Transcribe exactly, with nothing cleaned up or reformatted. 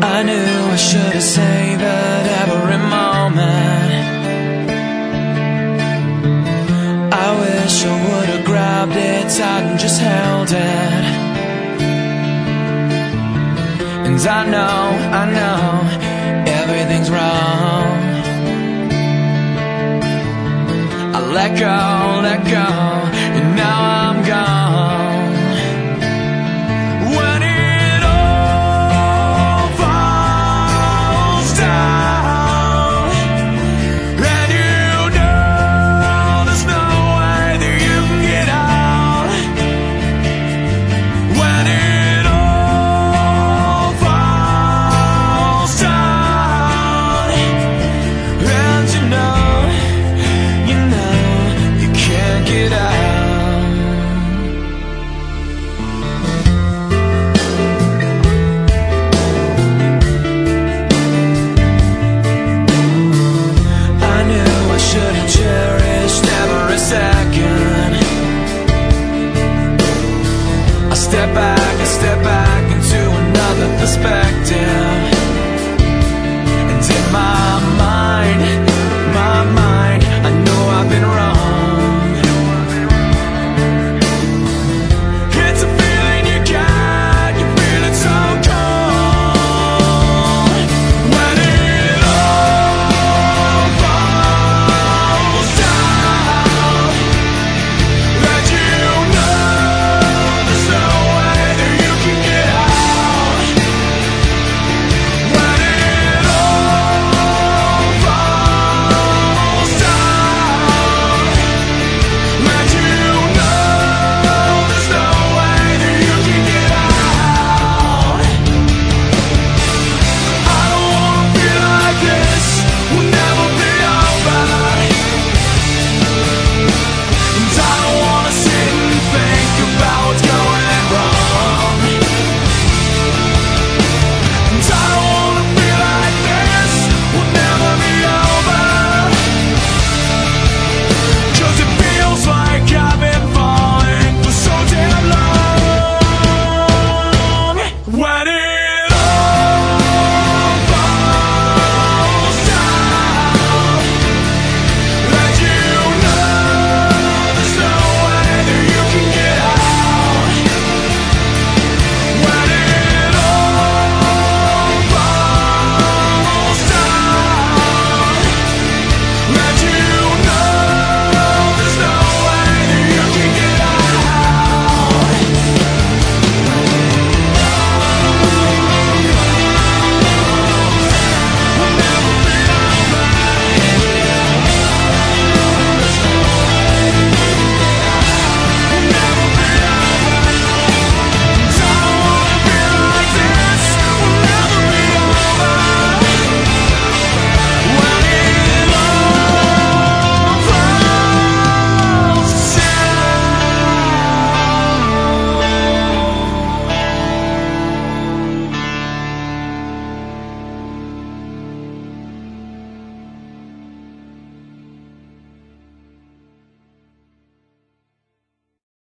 I knew I should have savored every moment. I wish I would have grabbed it tight and just held it. And I know, I know, everything's wrong. I let go, let go, and now I'm gone. When it all falls down, and you know there's no way that you can get out. When it all falls down, and you know, you know you can't get out. Should have cherished every second. I step back, I step back into another perspective.